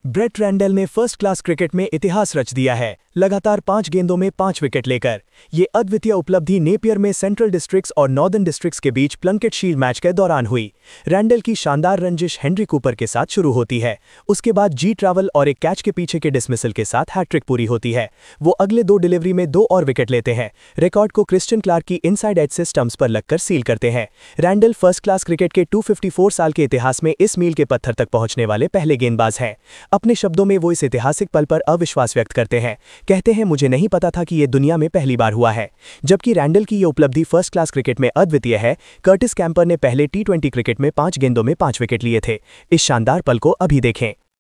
Bread Randall ने first class cricket में इतिहास रच दिया है, लगातार 5 गेंदों में 5 विकेट लेकर। ये अद्वितीय उपलब्धि नेपियर में सेंट्रल डिस्ट्रिक्ट्स और नॉर्दर्न डिस्ट्रिक्ट्स के बीच प्लंकेट शील्ड मैच के दौरान हुई। रैंडल की शानदार रंजिश हेनरी कूपर के साथ शुरू होती है, उसके बाद जी ट्रैवल और एक कैच के पीछे के डिसमिसल के साथ हैट्रिक पूरी होती है। वो अगले 2 डिलीवरी में 2 और विकेट लेते हैं, रिकॉर्ड को क्रिस्टियन क्लार्क की इनसाइड एज से स्टंप्स पर लगकर सील करते हैं। रैंडल फर्स्ट क्लास क्रिकेट के 254 साल के इतिहास में इस मील के पत्थर तक पहुंचने वाले पहले गेंदबाज हैं। अपने शब्दों में वो इस ऐतिहासिक पल पर अविश्वास व्यक्त करते हैं, कहते हैं मुझे नहीं पता था कि ये दुनिया में पहली बार हुआ है। जबकि रैंडल की ये उपलब्धि फर्स्ट क्लास क्रिकेट में अद्वितीय है। कर्टिस कैंपर ने पहले T20 क्रिकेट में 5 गेंदों में 5 विकेट लिए थे। इस शानदार पल को अभी देखें।